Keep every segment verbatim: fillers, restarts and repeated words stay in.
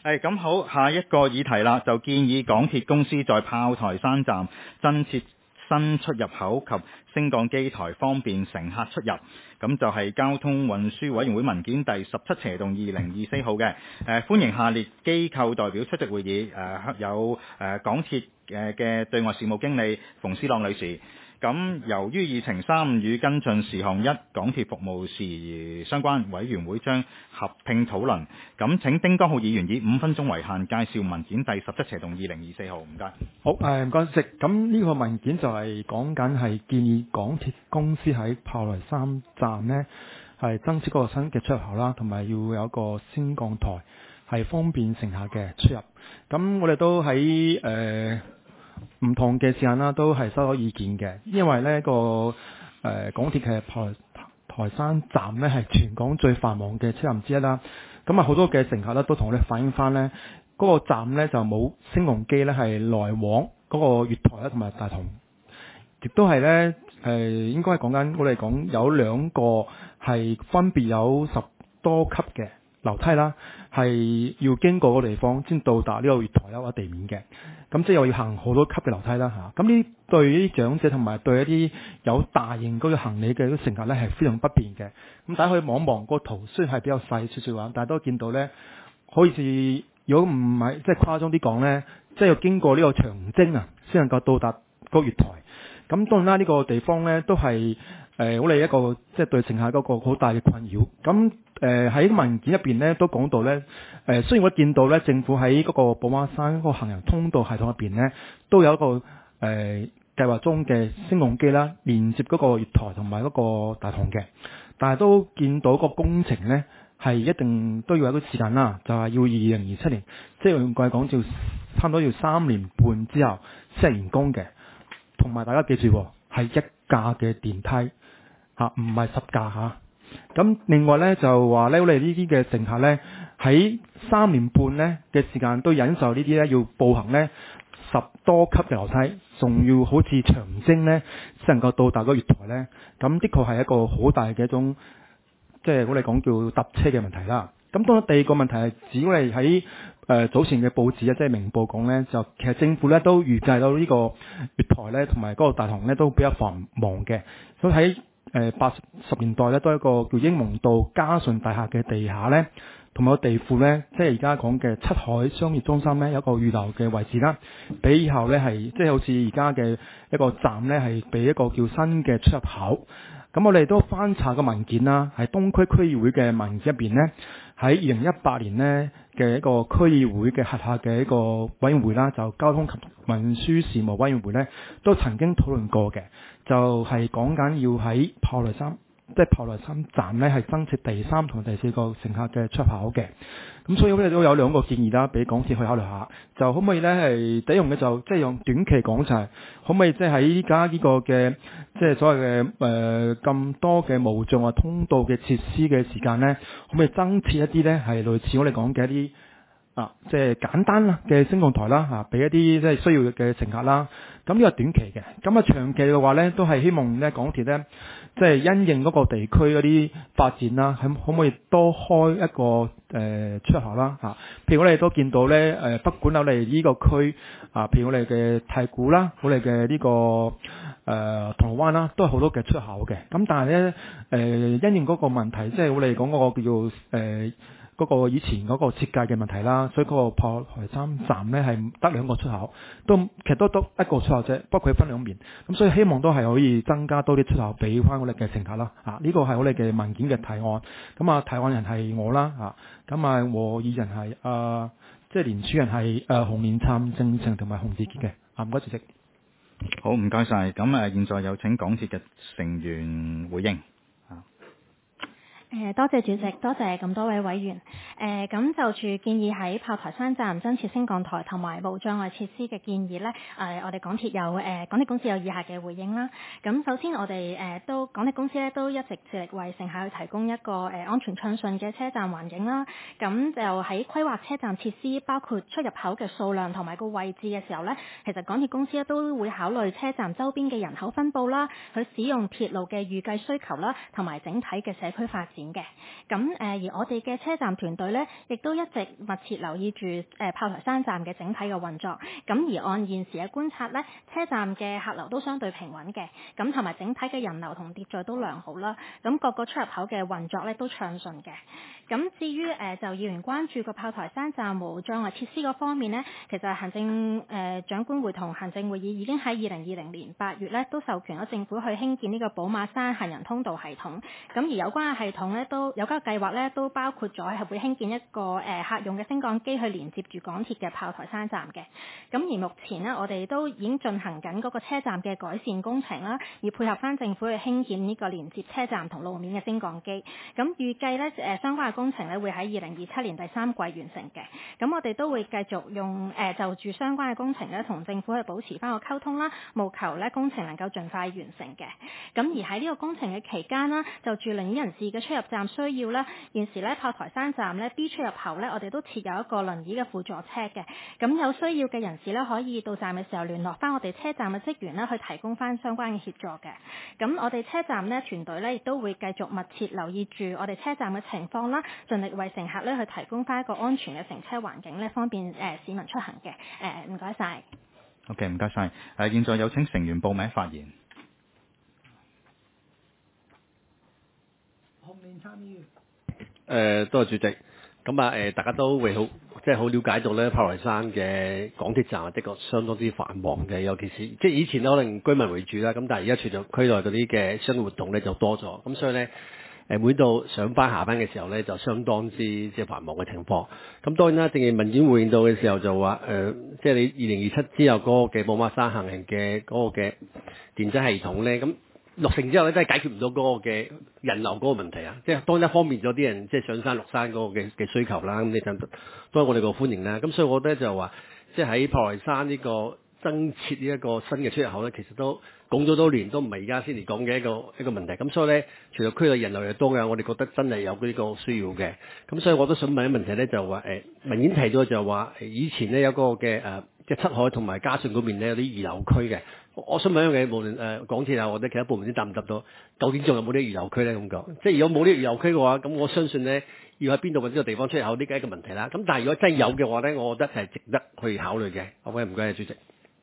誒咁好，下一個議題啦，就建議港鐵公司在炮台山站增設新出入口及升降機台，方便乘客出入。咁就係交通運輸委員會文件第十七斜動二零二四號嘅。誒、呃、歡迎下列機構代表出席會議。誒、呃、有誒、呃、港鐵誒嘅對外事務經理馮思朗女士。咁由於議程三與跟進事項一港鐵服務事宜相關，委員會將合併討論。咁請丁江浩議員以五分鐘為限介紹文件第十七斜動二零二四號。唔該。 好，誒唔該食。咁呢個文件就係講緊係建議港鐵公司喺炮台山站呢係增設嗰個新嘅出入口啦，同埋要有一個升降台，係方便乘客嘅出入。咁我哋都喺誒。呃唔同嘅時間啦，都係收到意見嘅，因為呢個誒、呃、港鐵嘅炮台山站呢係全港最繁忙嘅車站之一啦。咁啊好多嘅乘客咧都同我哋反映翻呢嗰、那個站呢就冇升降機呢係來往嗰個月台啦同埋大堂，亦都係呢，誒、呃、應該係講緊我哋講有兩個係分別有十多級嘅樓梯啦，係要經過個地方先到達呢個月台啦或者地面嘅。咁即係我要行好多級嘅樓梯啦嚇。咁呢對於啲長者同埋對一啲有大型嗰個行李嘅乘客咧係非常不便嘅。咁大家可以望望個圖，雖然係比較細少少啊，但係都見到咧，好似如果唔係即係誇張啲講咧，即係要經過呢個長征啊，先能夠到達個月台。咁當然啦，呢個地方咧都係誒我哋一個即係對乘客嗰個好大嘅困擾。咁誒喺文件入邊咧都講到咧，誒、呃、雖然我見到咧政府喺嗰個寶馬山嗰個行人通道系統入邊咧都有一個誒、呃、計劃中嘅升降機啦，連接嗰個月台同埋嗰個大堂嘅，但係都見到個工程咧係一定都要有一個時間啦，就係、是、要二零二七年，即係用句講就差唔多要三年半之後先係完工嘅。同埋大家記住係一架嘅電梯嚇，唔係十架嚇。咁另外咧就話咧，我哋呢啲嘅乘客咧喺三年半咧嘅時間都忍受呢啲咧要步行咧十多級嘅樓梯，仲要好似長征咧先能夠到達嗰個月台咧。咁的確係一個好大嘅一種，即係我哋講叫搭車嘅問題啦。咁當然第二個問題係指我哋喺誒早前嘅報紙啊，即係明報講咧，就其實政府咧都預計到呢個月台咧同埋嗰個大堂咧都比較繁忙嘅，所以喺誒八十年代咧都係一個叫英蒙道嘉順大廈嘅地下咧，同埋個地庫咧，即係而家講嘅七海商業中心咧有一個預留嘅位置啦，俾以後咧係即係好似而家嘅一個站咧係俾一個叫新嘅出入口。咁我哋都翻查個文件啦，喺東區區議會嘅文件入邊咧，喺二零一八年呢嘅一個區議會嘅轄下嘅一個委員會啦，就交通及運輸事務委員會咧，都曾經討論過嘅，就係講緊要喺炮台山，即係炮台山站咧係增設第三同第四個乘客嘅出口嘅。咁所以我哋都有兩個建議啦，俾港鐵去考慮下，就可唔可以咧係第一用嘅就即係用短期講就係可唔可以即係喺依家呢個嘅即係所謂嘅誒咁多嘅無障礙通道嘅設施嘅時間咧，可唔可以增設一啲咧係類似我哋講嘅一啲啊即係簡單啦嘅升降台啦嚇，俾一啲即係需要嘅乘客啦。咁呢個短期嘅，咁啊長期嘅話咧，都係希望咧港鐵咧即係因應嗰個地區嗰啲發展啦，可可唔可以多開一個誒、呃、出口啦嚇？譬如我哋都見到咧誒，北管我哋呢個區啊，譬如我哋嘅太古啦，我哋嘅呢個誒、呃、銅鑼灣啦，都係好多嘅出口嘅。咁但係咧誒，因應嗰個問題，即係我哋講嗰個叫做誒。呃嗰個以前嗰個設計嘅問題啦，所以嗰個炮台山站咧係得兩個出口，都其實都得一個出口啫，不過佢分兩面，咁所以希望都係可以增加多啲出口俾翻我哋嘅乘客啦。啊，呢個係我哋嘅文件嘅提案，咁啊提案人係我啦，啊，咁啊和議人係啊，即係聯署人係誒洪連燦、鄭成同埋洪志傑嘅。啊，唔該主席。 好，唔該晒。咁誒，現在有請港鐵嘅成員回應。 誒多謝主席，多謝咁多位委員。誒咁就住建議喺炮台山站增設升降台同埋無障礙設施嘅建議咧，誒我哋港鐵有誒港鐵公司有以下嘅回應啦。咁首先我哋誒都港鐵公司咧都一直致力為乘客去提供一個誒安全暢順嘅車站環境啦。咁就喺規劃車站設施，包括出入口嘅數量同埋個位置嘅時候咧，其實港鐵公司咧都會考慮車站周邊嘅人口分佈啦，去使用鐵路嘅預計需求啦，同埋整體嘅社區發展件嘅。咁誒而我哋嘅車站團隊咧，亦都一直密切留意住誒炮台山站嘅整體嘅運作。咁而按現時嘅觀察咧，車站嘅客流都相對平穩嘅，咁同埋整體嘅人流同秩序都良好啦。咁各個出入口嘅運作咧都暢順嘅。咁至於誒、呃、就議員關注個炮台山站無障礙設施嗰方面呢，其實行政誒、呃、長官會同行政會議已經喺二零二零年八月咧都授權咗政府去興建呢個寶馬山行人通道系統。咁而有關嘅系統咧都有關嘅計劃咧都包括咗係會興建一個誒、呃、客用嘅升降機去連接住港鐵嘅炮台山站嘅。咁而目前呢，我哋都已經進行緊嗰個車站嘅改善工程啦，而配合翻政府去興建呢個連接車站同路面嘅升降機。咁預計咧誒相關嘅工程咧會喺二零二七年第三季完成嘅。咁我哋都會繼續用誒、呃、就住相關嘅工程咧同政府去保持翻個溝通啦，務求咧工程能夠盡快完成嘅。咁而喺呢個工程嘅期間啦，就住輪椅人士嘅出入站需要咧，現時咧炮台山站咧 B 出入口咧，我哋都設有一個輪椅嘅輔助車嘅。咁有需要嘅人士咧，可以到站嘅時候聯絡翻我哋車站嘅職員咧，去提供翻相關嘅協助嘅。咁我哋車站咧團隊咧亦都會繼續密切留意住我哋車站嘅情況啦，盡力為乘客咧去提供翻一個安全嘅乘車環境咧，方便誒、呃、市民出行嘅。誒唔該晒。 OK， 唔該晒。誒，現在有請成員報名發言。 誒，多謝主席。咁啊，誒，大家都會好，即係好了解到咧，炮台山嘅港鐵站係的確相當之繁忙嘅，尤其是即係以前可能居民為主啦，咁但係而家隨著區內嗰啲嘅商業活動咧就多咗，咁所以咧誒每到上班下班嘅時候咧就相當之即係繁忙嘅情況。咁當然啦，正如文件回應到嘅時候就話誒、呃，即係你二零二七之後嗰個嘅寶馬山行人嘅嗰個嘅電子系統咧，咁落成之後咧，真係解決唔到嗰個嘅人流嗰個問題啊！即係當一方面咗啲人即係上山落山嗰個嘅嘅需求啦，咁你就當然我哋個歡迎啦。咁所以我覺得就話，即係喺炮台山呢個增設呢一個新嘅出入口咧，其實都講咗多年，都唔係而家先嚟講嘅一個一個問題。咁所以咧，除咗區內人流又多嘅，我哋覺得真係有呢個需要嘅。咁所以我都想問一個問題咧，就話誒，文件提到就話以前咧有個嘅誒，即係七海同埋嘉順嗰邊咧有啲預留區嘅。我想問一樣嘢，無論誒、呃、港鐵啊或者其他部門先答唔答到，究竟仲有冇啲預留區咧？咁講，即係如果冇啲預留區嘅話，咁我相信咧要喺邊度揾呢個地方出入口，呢個係一個問題啦。咁但係如果真係有嘅話咧，我覺得係值得去考慮嘅。好嘅，唔該，主席。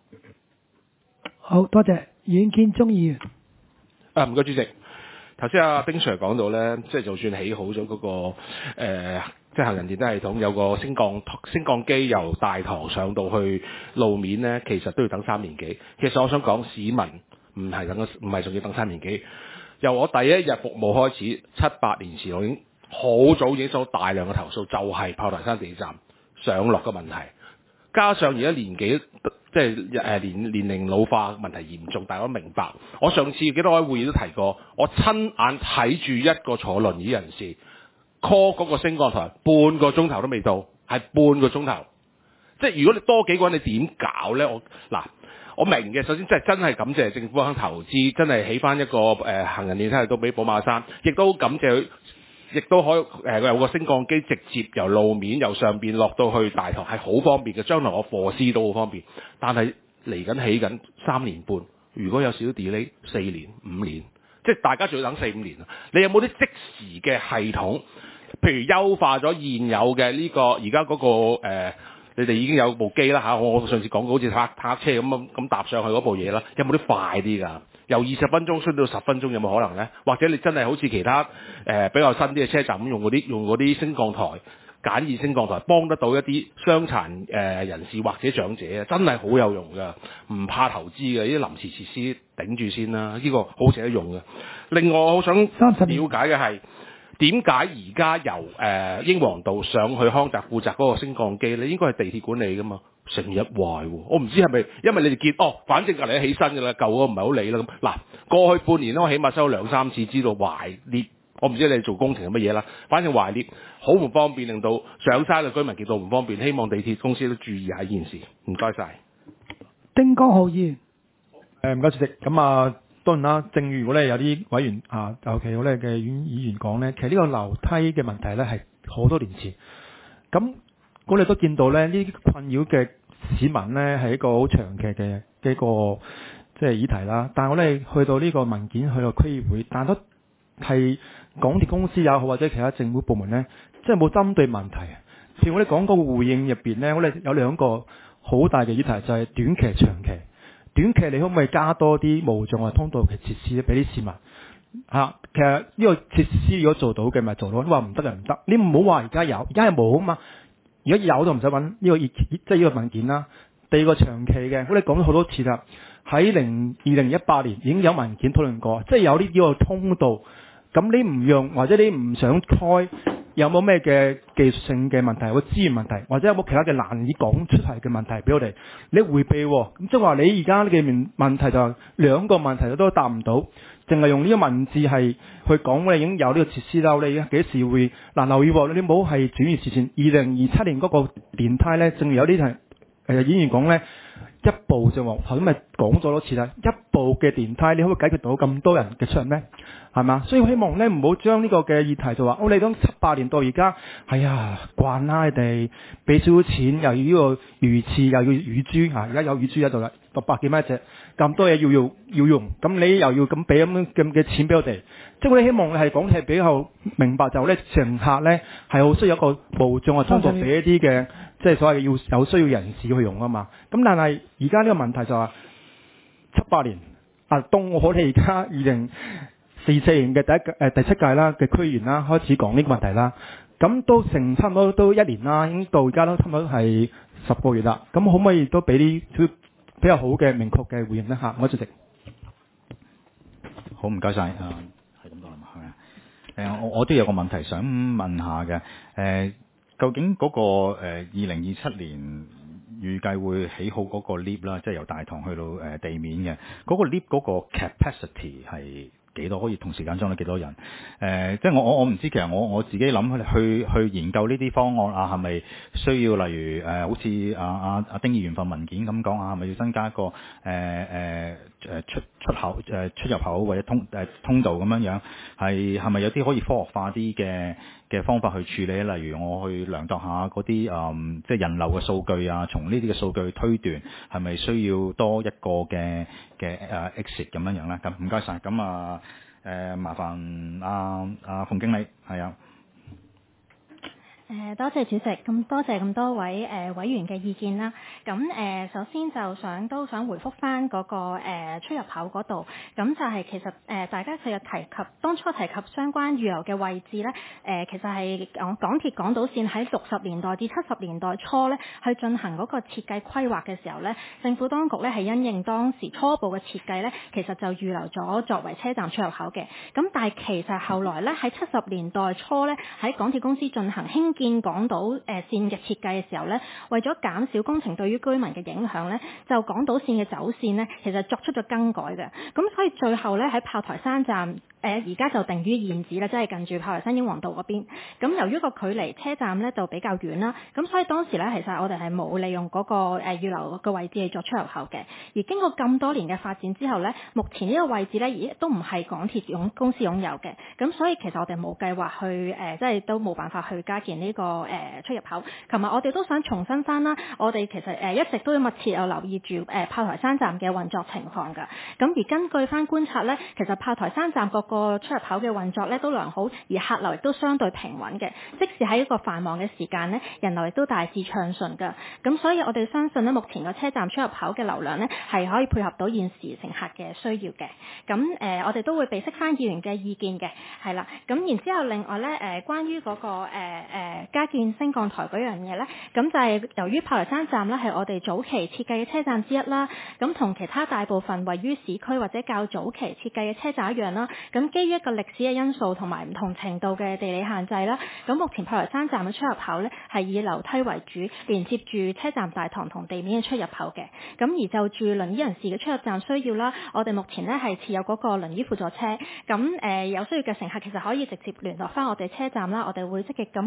好多謝阮建中議員。 啊，唔該，主席。頭先阿丁 Sir 講到咧，即係就算起好咗嗰、那個、呃、即係行人電梯系統，有個升降升降機由大堂上到去路面咧，其實都要等三年幾。其實我想講，市民唔係等唔係仲要等三年幾。由我第一日服務開始，七八年前我已經好早已經收到大量嘅投訴，就係、是、炮台山地鐵站上落嘅問題。加上而家年紀即係誒年年齡老化問題嚴重，大家都明白。我上次幾多位會議都提過，我親眼睇住一個坐輪椅人士 call 嗰個升降台，半個鐘頭都未到，係半個鐘頭。即係如果你多幾個人，你點搞咧？我嗱，我明嘅。首先即係真係感謝政府肯投資，真係起翻一個誒、呃、行人電梯到俾寶馬山，亦都感謝佢。亦都可以誒、呃、有個升降機直接由路面由上邊落到去大堂係好方便嘅，將來我課師都好方便。但係嚟緊起緊三年半，如果有少少 delay， 四年五年，即係大家仲要等四五年啊！你有冇啲即時嘅系統？譬如優化咗現有嘅呢、這個而家嗰個、呃、你哋已經有部機啦嚇，我上次講過好似塔塔車咁咁搭上去嗰部嘢啦，有冇啲快啲㗎？由二十分鐘升到十分鐘有冇可能呢？或者你真係好似其他誒、呃、比較新啲嘅車站咁用嗰啲用嗰啲升降台簡易升降台，幫得到一啲傷殘誒、呃、人士或者長者啊，真係好有用㗎，唔怕投資嘅，呢啲臨時設施頂住先啦，呢、這個好值得用嘅。另外我好想了解嘅係點解而家由誒、呃、英皇道上去康澤負責嗰個升降機咧，應該係地鐵管理㗎嘛？成日壞喎，我唔知係咪因為你哋見哦，反正隔離起身㗎啦，舊嗰個唔係好理啦咁。嗱，過去半年咧，我起碼收兩三次知道壞裂，我唔知你哋做工程係乜嘢啦，反正壞裂好唔方便，令到上山嘅居民極度唔方便。希望地鐵公司都注意下呢件事。唔該晒。 丁江浩議員。 誒唔該主席，咁啊當然啦，正如如果咧有啲委員啊，尤其好咧嘅議員講咧，其實呢個樓梯嘅問題咧係好多年前，咁我哋都見到咧呢啲困擾嘅市民咧係一個好長期嘅嘅一個即係議題啦。但係我哋去到呢個文件去到區議會，但都係港鐵公司也好，或者其他政府部門咧，即係冇針對問題。譬如我哋講嗰個回應入邊咧，我哋有兩個好大嘅議題，就係短期、長期。短期你可唔可以加多啲無障礙通道嘅設施咧，俾啲市民嚇？其實呢個設施如果做到嘅，咪做到。你話唔得就唔得。你唔好話而家有，而家係冇啊嘛。如果有就唔使揾呢個即係呢個文件啦。第二個長期嘅，我哋講咗好多次啦。喺零二零一八年已經有文件討論過，即係有呢幾個通道。咁你唔用或者你唔想開，有冇咩嘅技術性嘅問題或者資源問題，或者有冇其他嘅難以講出嚟嘅問題俾我哋？你迴避喎、哦，咁即係話你而家嘅問問題就係兩個問題都答唔到，淨係用呢個文字係去講我哋已經有呢個設施啦。你幾時會嗱留意喎？你唔好係轉移視線。二零二七年嗰個電梯咧，正如有啲係誒演員講咧，一步就喎，頭先咪講咗多次啦。一步嘅電梯，你可唔可以解決到咁多人嘅出入咩？係嘛？所以我希望咧唔好將呢個嘅議題就話，哦，你講七八年到而家，哎呀慣啦，你哋俾少少錢，又要呢個魚翅，又要乳豬嚇，而家有乳豬喺度啦，六百幾蚊一隻，咁多嘢要要要用，咁你又要咁俾咁咁嘅錢俾我哋，即係我哋希望係講係比較明白，就咧乘客咧係好需要一個無障礙通道俾一啲嘅，即係所謂要有需要人士去用啊嘛。咁但係而家呢個問題就話七八年啊，到我哋而家二零四四年嘅第一誒、呃、第七屆啦嘅區議員啦，開始講呢個問題啦。咁都成差唔多都一年啦，已經到而家都差唔多係十個月啦。咁可唔可以都俾啲比較好嘅明確嘅回應咧嚇？我主席， 好唔該晒。啊，係咁多啦嘛，係咪啊？誒，我我都有個問題想問下嘅。誒、呃，究竟嗰、那個誒二零二七年預計會起好嗰個 lift 啦，即係由大堂去到誒、呃、地面嘅嗰、那個 lift 嗰個 capacity 係幾多？可以同時間裝到幾多人？誒、呃，即係我我我唔知，其實我我自己諗去去研究呢啲方案啊，係咪需要例如誒、呃，好似阿阿阿丁議員份文件咁講啊，係咪要增加一個誒誒誒出出口誒、呃、出入口或者通誒、呃、通道咁樣樣？係係咪有啲可以科學化啲嘅嘅方法去處理？例如我去量度下嗰啲誒即係人流嘅數據啊，從呢啲嘅數據推斷係咪需要多一個嘅嘅誒 exit 咁樣樣咧？咁唔該晒。咁啊〜誒、呃，麻煩阿阿馮經理，係啊。 誒，多謝主席，咁多謝咁多位誒、呃、委員嘅意見啦。咁誒、呃，首先就想都想回覆翻嗰個、呃、出入口嗰度。咁就係其實誒、呃、大家佢有提及當初提及相關預留嘅位置咧，誒、呃、其實係港港鐵港島線喺六十年代至七十年代初咧去進行嗰個設計規劃嘅時候咧，政府當局咧係因應當時初步嘅設計咧，其實就預留咗作為車站出入口嘅。咁但係其實後來咧喺七十年代初咧喺港鐵公司進行興建港島誒線嘅設計嘅時候咧，為咗減少工程對於居民嘅影響咧，就港島線嘅走線咧，其實作出咗更改嘅。咁所以最後咧喺炮台山站誒而家就定於現址啦，即係近住炮台山英皇道嗰邊。咁由於個距離車站咧就比較遠啦，咁所以當時咧其實我哋係冇利用嗰個誒預留個位置嚟作出入口嘅。而經過咁多年嘅發展之後咧，目前呢個位置咧亦都唔係港鐵擁公司擁有嘅。咁所以其實我哋冇計劃去誒，即係都冇辦法去加建呢個誒出入口。琴日我哋都想重申翻啦，我哋其實誒一直都密切有留意住誒炮台山站嘅運作情況㗎。咁而根據翻觀察咧，其實炮台山站個個出入口嘅運作咧都良好，而客流亦都相對平穩嘅。即使喺一個繁忙嘅時間咧，人流亦都大致暢順㗎。咁所以我哋相信咧，目前個車站出入口嘅流量咧係可以配合到現時乘客嘅需要嘅。咁誒、呃，我哋都會備悉翻議員嘅意見嘅，係啦。咁然之後，另外咧誒、呃，關於嗰、那個誒誒、呃、加建升降台嗰樣嘢咧，咁就係由於炮台山站咧係我哋早期設計嘅車站之一啦。咁同其他大部分位於市區或者較早期設計嘅車站一樣啦。咁基於一個歷史嘅因素同埋唔同程度嘅地理限制啦，咁目前炮台山站嘅出入口咧係以樓梯為主，連接住車站大堂同地面嘅出入口嘅。咁而就住輪椅人士嘅出入站需要啦，我哋目前咧係設有嗰個輪椅輔助車。咁誒、呃、有需要嘅乘客其實可以直接聯絡翻我哋車站啦，我哋會積極咁去提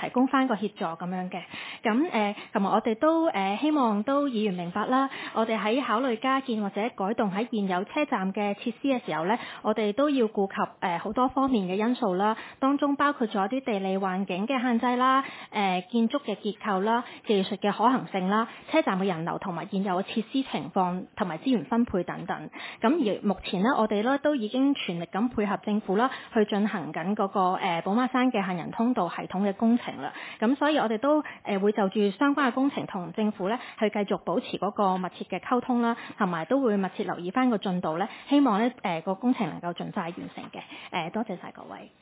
供翻個協助咁樣嘅。咁誒同埋我哋都誒、呃、希望都議員明白啦，我哋喺考慮加建或者改動喺現有車站嘅設施嘅時候咧，我哋都要顧及誒好、呃、多方面嘅因素啦，當中包括咗啲地理環境嘅限制啦、誒、呃、建築嘅結構啦、技術嘅可行性啦、車站嘅人流同埋現有嘅設施情況同埋資源分配等等。咁而目前咧，我哋咧都已經全力咁配合政府啦，去進行緊嗰、那個誒寶馬山嘅行人通道系統嘅工程啦。咁所以我哋都誒會就住相關嘅工程同政府咧去繼續保持嗰個密切嘅溝通啦，同埋都會密切留意翻個進度咧，希望咧誒個工程能夠盡快完成嘅。誒、呃、多謝晒各位。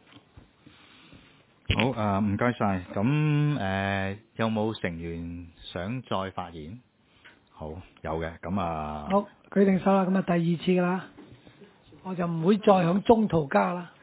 好啊，唔該晒。咁誒有冇成員想再發言？好，有嘅。咁啊， 好，舉定手啦。咁啊，第二次噶啦，我就唔會再響中途加啦。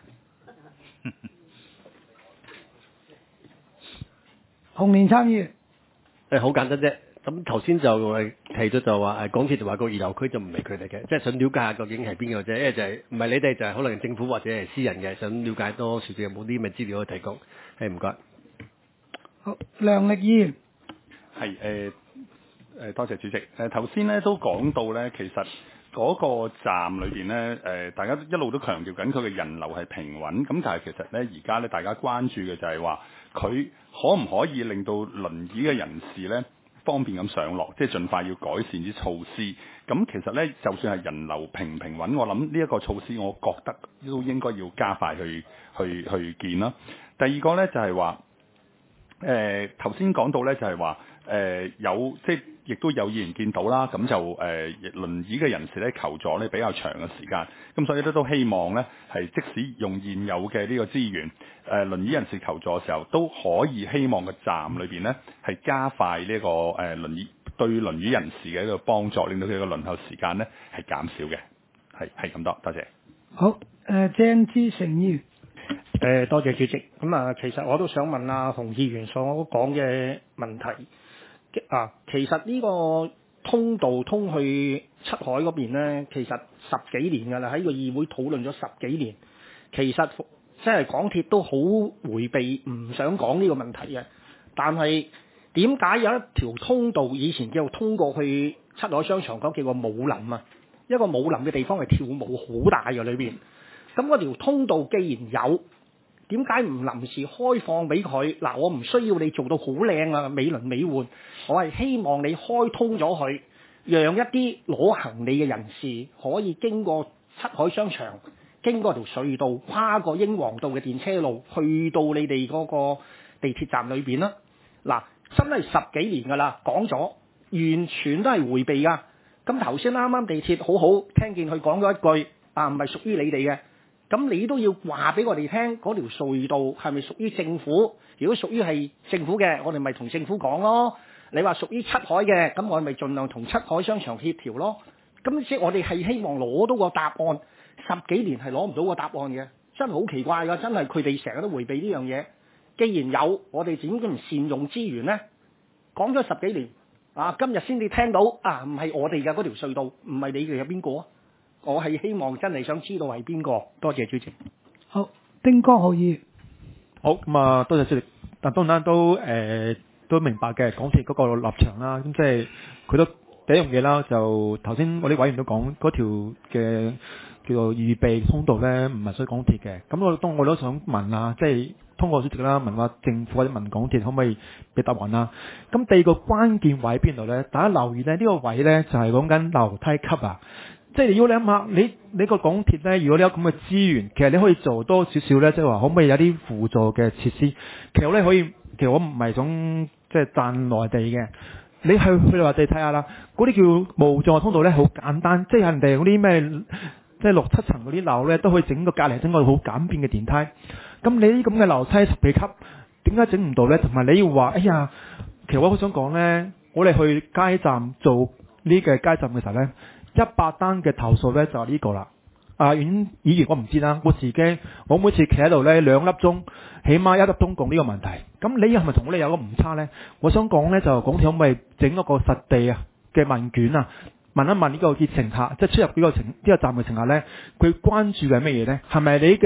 紅蓮參與。 誒好簡單啫。咁頭先就誒提咗就話誒港鐵就話個二樓區就唔係佢哋嘅，即係想了解下究竟係邊個啫？因為就係唔係你哋就係可能政府或者係私人嘅，想了解多少少有冇啲咩資料可以提供？係唔該。 好，梁力議員。 係誒誒，多謝主席。誒頭先咧都講到咧，其實嗰個站裏邊咧誒，大家一路都強調緊佢嘅人流係平穩。咁但係其實咧而家咧大家關注嘅就係話，佢可唔可以令到輪椅嘅人士咧方便咁上落，即係盡快要改善啲措施。咁其實咧，就算係人流平唔平穩，我諗呢一個措施，我覺得都應該要加快去去去建啦。第二個咧就係話，誒頭先講到咧就係話，誒、呃、有即係亦都有議員見到啦，咁就誒、呃、輪椅嘅人士咧求助咧比較長嘅時間，咁所以咧都希望咧係即使用現有嘅呢個資源，誒、呃、輪椅人士求助嘅時候都可以希望個站裏邊咧係加快呢、這個誒、呃、輪椅對輪椅人士嘅一個幫助，令到佢嘅輪候時間咧係減少嘅，係係咁多，多謝。 好，誒、呃、鄭志成議員。 誒、呃、多謝主席。咁啊，其實我都想問阿洪議員所講嘅問題。啊，其實呢個通道通去七海嗰邊咧，其實十幾年㗎啦，喺個議會討論咗十幾年。其實即係港鐵都好迴避，唔想講呢個問題嘅。但係點解有一條通道以前叫通過去七海商場嗰叫個武林啊？一個武林嘅地方係跳舞好大嘅裏邊。咁嗰條通道既然有，點解唔臨時開放俾佢？嗱，我唔需要你做到好靚啊，美輪美奐，我係希望你開通咗佢，讓一啲攞行李嘅人士可以經過七海商場，經過條隧道，跨過英皇道嘅電車路，去到你哋嗰個地鐵站裏邊啦。嗱，真係十幾年㗎啦，講咗，完全都係迴避㗎。咁頭先啱啱地鐵好好，聽見佢講咗一句啊，唔係屬於你哋嘅。咁你都要話俾我哋聽，嗰條隧道係咪屬於政府？如果屬於係政府嘅，我哋咪同政府講咯。你話屬於七海嘅，咁我哋咪盡量同七海商場協調咯。咁即係我哋係希望攞到個答案，十幾年係攞唔到個答案嘅，真係好奇怪㗎！真係佢哋成日都迴避呢樣嘢。既然有，我哋點解唔善用資源呢？講咗十幾年，啊，今日先至聽到啊，唔係我哋嘅嗰條隧道，唔係你哋嘅邊個啊？我係希望真係想知道係邊個，多謝主席。 好，丁江浩議員。 好，咁啊，多謝主席。但當然都誒、呃、都明白嘅港鐵嗰個立場啦。咁即係佢都第一樣嘢啦，就頭先我啲委員都講嗰條嘅叫做預備通道咧，唔係屬於港鐵嘅。咁我當我都想問啊，即係通過主席啦，問下政府或者問港鐵可唔可以俾答案啦？咁第二個關鍵位邊度咧？大家留意咧，呢、呢個位咧就係講緊樓梯級啊。即係如果你諗下，你你個港鐵咧，如果你有咁嘅資源，其實你可以做多少少咧，即係話可唔可以有啲輔助嘅設施？其實咧可以，其實我唔係想即係讚內地嘅，你去去內地睇下啦，嗰啲叫無障礙通道咧，好簡單，即係人哋嗰啲咩，即係六七層嗰啲樓咧，都可以整個隔離整個好簡便嘅電梯。咁你啲咁嘅樓梯十幾級，點解整唔到咧？同埋你要話，哎呀，其實我好想講咧，我哋去街站做呢個街站嘅時候咧。一百單嘅投訴咧就係呢個啦。啊，議議員我唔知啦，我自己我每次企喺度咧兩粒鐘，起碼一粒鐘講呢個問題。咁你係咪同我哋有個誤差咧？我想講咧就港鐵可唔可以整一個實地啊嘅問卷啊，問一問呢個嘅乘客，即係出入呢個乘呢個站嘅乘客咧，佢關注嘅係乜嘢咧？係咪你嘅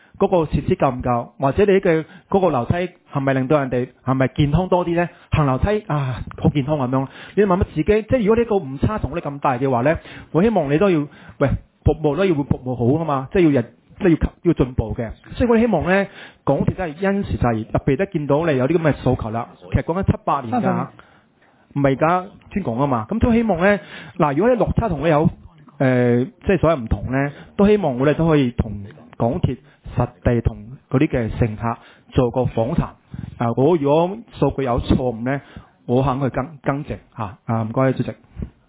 嗰個設施夠唔夠，或者你嘅嗰個樓梯係咪令到人哋係咪健康多啲咧？行樓梯啊，好健康咁樣。你問問自己，即係如果呢個誤差同你咁大嘅話咧，我希望你都要喂服務都要會服務好噶嘛，即係要日即係要要進步嘅。所以我哋希望咧，港鐵真係因時就係特別都見到你有啲咁嘅訴求啦。其實講緊七八年㗎，唔係而家先講啊嘛。咁都希望咧，嗱，如果你落差同你有誒、呃，即係所有唔同咧，都希望我哋都可以同港鐵實地同嗰啲嘅乘客做個訪談。啊，我如果數據有錯誤咧，我肯去更更正嚇。啊，唔該，主席。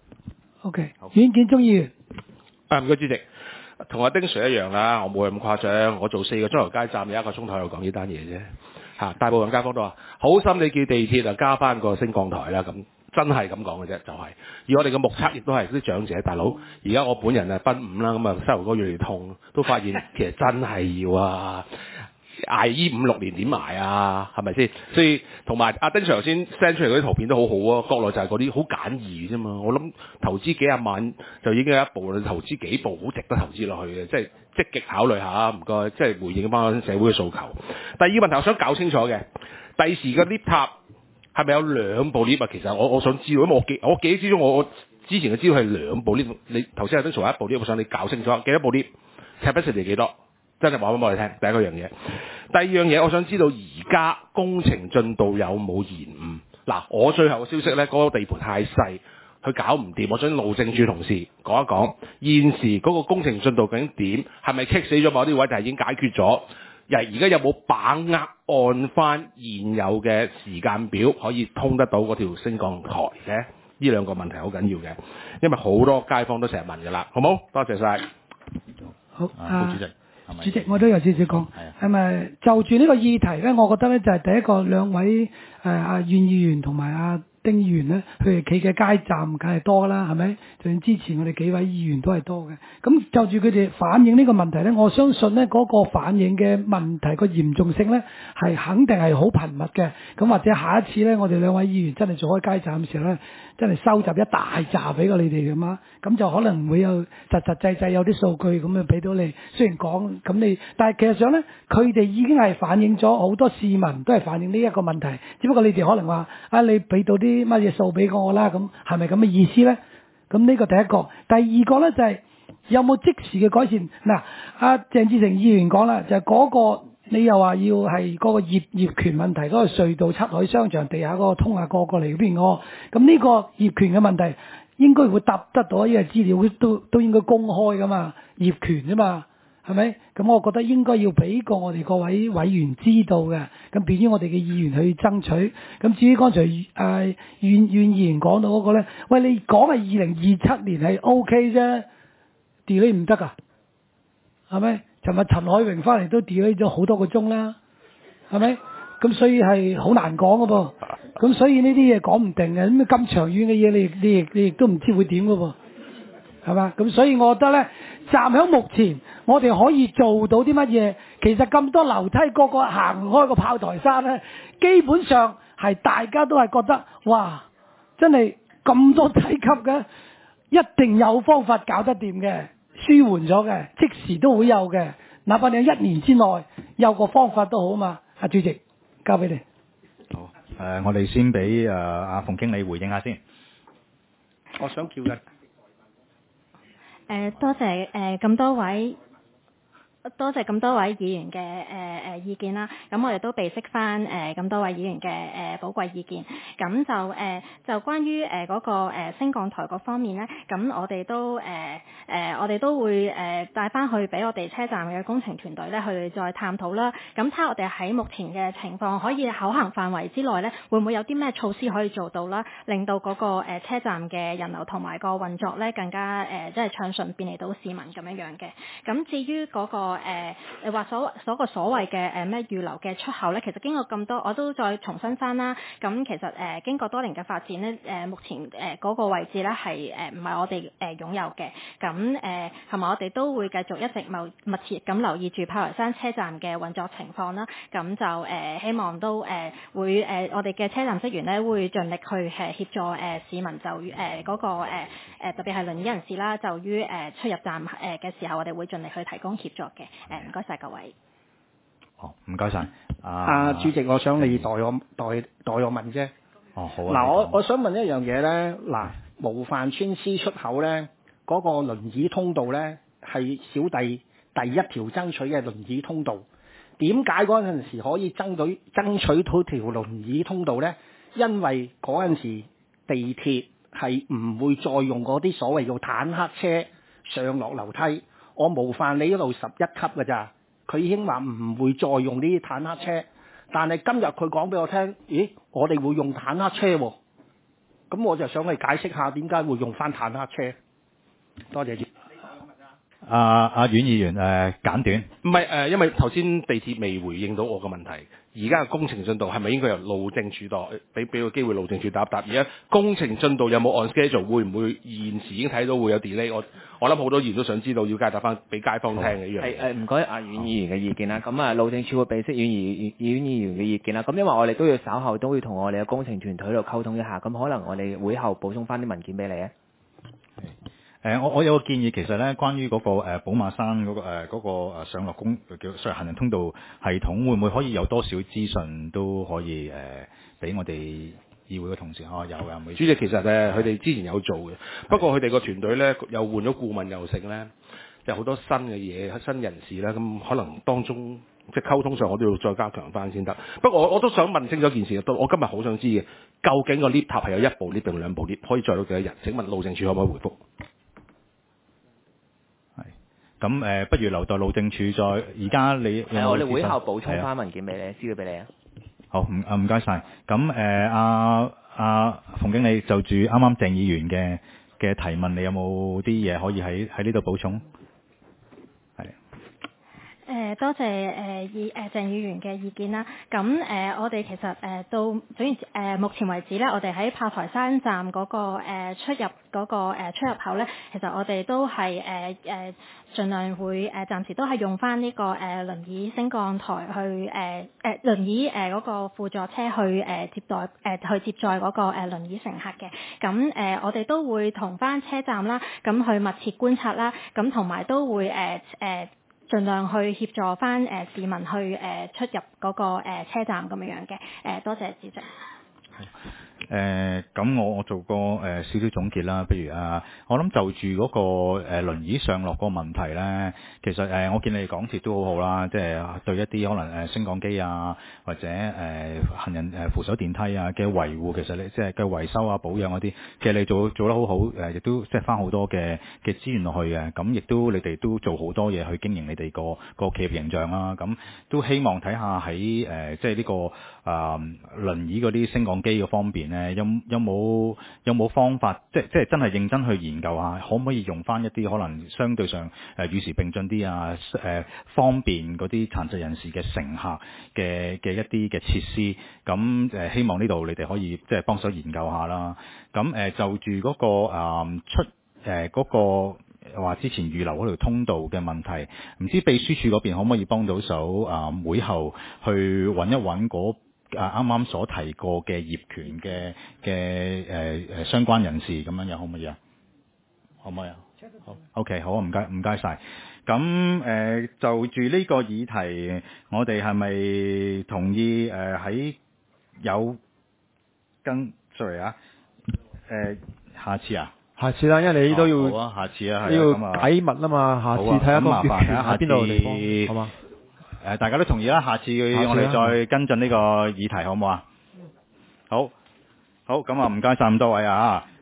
OK，阮建忠議員。 啊，唔該，主席。同阿丁 Sir 一樣啦，我冇咁誇張，我做四個鐘頭街站，有一個鐘頭喺度講呢單嘢啫。嚇，大部分街坊都話好心你叫地鐵啊加翻個升降台啦，咁真係咁講嘅啫，就係、是。而我哋嘅目測亦都係啲長者大佬，而家我本人啊奔五啦，咁啊膝頭哥越嚟越痛，都發現其實真係要啊。捱依五六年點捱啊？係咪先？所以同埋阿丁 Sir 頭先 send 出嚟嗰啲圖片都好好啊！國內就係嗰啲好簡易啫嘛。我諗投資幾廿萬就已經有一步啦，投資幾步好值得投資落去嘅，即係積極考慮下，唔該，即係回應翻社會嘅訴求。第二個問題我想搞清楚嘅，第時嘅 lift 塔係咪有兩部 lift 啊？其實我我想知道，因為我記我記憶之中我之前嘅資料係兩部 lift，你頭先阿丁 Sir 話一部 lift，我想你搞清楚幾多部 lift，capacity 幾多？真係話俾我哋聽，第一個樣嘢。第二樣嘢，我想知道而家工程進度有冇延誤？嗱，我最後嘅消息呢，嗰、那個地盤太細，佢搞唔掂。我想路政署同事講一講，現時嗰個工程進度究竟點？係咪棘死咗某啲位，定係已經解決咗？而家有冇把握按翻現有嘅時間表可以通得到嗰條升降台嘅？呢兩個問題好緊要嘅，因為好多街坊都成日問㗎啦，好冇？多謝晒。 好， 啊，副主席。 主席，我都有少少講，係咪就住呢個議題咧？我覺得咧就係第一個兩位誒阿阮議員同埋阿丁議員咧，佢哋企嘅街站梗係多啦，係咪？就算之前我哋幾位議員都係多嘅。咁就住佢哋反映呢個問題咧，我相信咧嗰個反映嘅問題個嚴重性咧係肯定係好頻密嘅。咁或者下一次咧，我哋兩位議員真係做開街站嘅時候咧，真係收集一大紮俾過你哋㗎嘛，咁就可能會有實實際際有啲數據咁樣俾到你。雖然講咁你，但係其實上咧，佢哋已經係反映咗好多市民都係反映呢一個問題。只不過你哋可能話啊，你俾到啲乜嘢數俾我啦，咁係咪咁嘅意思咧？咁呢個第一個，第二個咧就係、是、有冇即時嘅改善？嗱，阿鄭志成議員講啦，就係、是、嗰、那個你又話要係嗰個業業權問題，嗰、那個隧道、七海商場地下嗰個通下過過嚟邊個？咁呢個業權嘅問題應該會答得到，因為資料都都應該公開噶嘛，業權啫嘛。係咪？咁我覺得應該要俾個我哋各位委員知道嘅，咁俾於我哋嘅議員去爭取。咁至於剛才誒縣縣議員講到嗰個咧，喂，你講係二零二七年係 O K 啫 ，delay 唔得噶，係咪？尋日陳海榮翻嚟都 delay 咗好多個鐘啦，係咪？咁所以係好難講噶噃。咁所以呢啲嘢講唔定嘅，咁咁長遠嘅嘢，你你亦你亦都唔知會點噶噃。係嘛？咁所以我覺得咧，站喺目前，我哋可以做到啲乜嘢？其實咁多樓梯，個個行開個炮台山咧，基本上係大家都係覺得，哇！真係咁多梯級嘅，一定有方法搞得掂嘅，舒緩咗嘅，即時都會有嘅。哪怕你一年之內有個方法都好嘛。阿主席，交俾你。 好，誒、呃，我哋先俾誒阿馮經理回應下先。 我想叫嘅。 誒、呃、多謝誒咁、呃、多位。多謝咁多位議員嘅誒誒意見啦，咁我哋都備悉翻誒咁多位議員嘅誒、呃、寶貴意見，咁就誒、呃、就關於誒嗰個誒升降台嗰方面咧，咁我哋都誒誒、呃、我哋都會誒帶翻去俾我哋車站嘅工程團隊咧去再探討啦。咁睇下我哋喺目前嘅情況可以可行範圍之內咧，會唔會有啲咩措施可以做到啦，令到嗰個誒車站嘅人流同埋個運作咧更加誒即係暢順便利到市民咁樣樣嘅。咁至於嗰、嗰個誒你話所所個所謂嘅誒咩預留嘅出口咧，其實經過咁多，我都再重申翻啦。咁其實誒、呃、經過多年嘅發展咧，誒、呃、目前誒嗰、呃那個位置咧係誒唔係我哋誒、呃、擁有嘅。咁誒同埋我哋都會繼續一直密密切咁留意住炮台山車站嘅運作情況啦。咁就誒、呃、希望都誒、呃、會誒、呃、我哋嘅車站職員咧會盡力去誒協助誒、呃、市民就誒嗰、呃那個誒、呃、特別係輪椅人士啦，就於誒出入站誒嘅時候，我哋會盡力去提供協助嘅。誒唔該晒各位。 好，唔該晒。啊， 啊，主席，我想你代我代代我問啫。 哦，好啊。 嗱，我我想問一樣嘢咧，嗱，模範村 C 出口咧，嗰、個輪椅通道咧係小弟第一條爭取嘅輪椅通道。點解嗰陣時可以爭到爭取到條輪椅通道咧？因為嗰陣時地鐵係唔會再用嗰啲所謂叫坦克車上落樓梯。我模範你嗰度十一級㗎咋，佢已經話唔會再用呢啲坦克車。但係今日佢講俾我聽，咦，我哋會用坦克車喎、哦，咁我就想去解釋下點解會用翻坦克車。多謝主。 阿阿阮議員誒、呃、簡短。 唔係誒，因為頭先地鐵未回應到我嘅問題，而家嘅工程進度係咪應該由路政署度俾俾個機會路政署答一答？而家工程進度有冇按 schedule？會唔會現時已經睇到會有 delay？我我諗好多議員都想知道，要解答翻俾街坊聽嘅呢樣嘢。 係誒，唔該阿阮議員嘅意見啦。咁啊，路政署會俾識阮議阮議員嘅意見啦。咁因為我哋都要稍後都會同我哋嘅工程團隊度溝通一下，咁可能我哋會後補充翻啲文件俾你啊。 誒、呃，我我有個建議，其實咧，關於嗰、那個誒、呃、寶馬山嗰、那個誒嗰、呃那個上落公叫所謂行人通道系統，會唔會可以有多少資訊都可以誒俾、呃、我哋議會嘅同事？哦，有嘅，唔好意思。 主席其實咧，佢哋之前有做嘅，不過佢哋個團隊咧又換咗顧問又成咧，有好多新嘅嘢、新人士啦，咁可能當中即係溝通上，我都要再加強翻先得。不過我我都想問清楚件事，我今日好想知嘅，究竟個 lift 塔係有一部 lift 定兩部 lift，可以載到幾多人？請問路政署可唔可以回覆？ 咁誒、呃，不如留待路政署再。而家你係我哋會後補充翻文件俾你，資料俾你啊。 好，唔啊唔該晒。咁誒，阿阿馮經理就住啱啱鄭議員嘅嘅提問，你有冇啲嘢可以喺喺呢度補充？係。 誒多謝誒議誒鄭議員嘅意見啦。咁誒、呃、我哋其實誒、呃、到總言之誒目前為止咧，我哋喺炮台山站嗰、那個、呃、出入嗰、那個、呃、出入口咧，其實我哋都係誒誒盡量會誒、呃、暫時都係用翻呢、這個誒、呃、輪椅升降台去誒誒、呃、輪椅誒嗰、呃那個輔助車去誒、呃、接待誒、呃、去接載嗰、那個誒、呃、輪椅乘客嘅。咁誒、呃、我哋都會同翻車站啦，咁去密切觀察啦，咁同埋都會誒誒。呃呃盡量去協助翻誒、呃、市民去誒、呃、出入嗰、那個誒、呃、車站咁樣樣嘅。誒、呃、多謝主席。 誒咁、呃、我我做個誒、呃、少少總結啦，譬如啊，我諗就住嗰、那個誒、呃、輪椅上落個問題咧，其實誒、呃、我見你哋港鐵都好好啦，即係對一啲可能誒、呃、升降機啊，或者誒、呃、行人誒、呃、扶手電梯啊嘅維護，其實你即係嘅維修啊保養嗰啲，其實你做做得好好，誒、呃、亦都即係花好多嘅嘅資源落去嘅，咁亦都你哋都做好多嘢去經營你哋個個企業形象啦，咁都希望睇下喺誒、呃、即係呢、這個啊、呃、輪椅嗰啲升降機嘅方面咧。有有冇有冇方法，即係即係真係認真去研究下，可唔可以用翻一啲可能相對上誒與時並進啲啊誒方便嗰啲殘疾人士嘅乘客嘅嘅一啲嘅設施，咁誒、呃、希望呢度你哋可以即係幫手研究下啦。咁誒、呃、就住嗰、那個、呃、出誒嗰、呃那個話之前預留嗰條通道嘅問題，唔知秘書處嗰邊可唔可以幫到手啊？會後去揾一揾嗰啊！啱啱所提過嘅業權嘅嘅誒誒相關人士咁樣樣可唔可以啊？可唔可以啊？好 OK 好啊！唔該唔該晒。咁誒、呃、就住呢個議題，我哋係咪同意誒喺、呃、有跟 sorry 啊？誒、呃、下次啊？ 下次啦，因為你都要、 哦、好啊，下次啊， 你要啊解密啊嘛，下次睇下個業權喺邊度地方，好嘛？ 誒、呃，大家都同意啦，下次我哋再跟進呢個議題，好唔好啊？好，好，咁啊，唔該晒咁多位啊！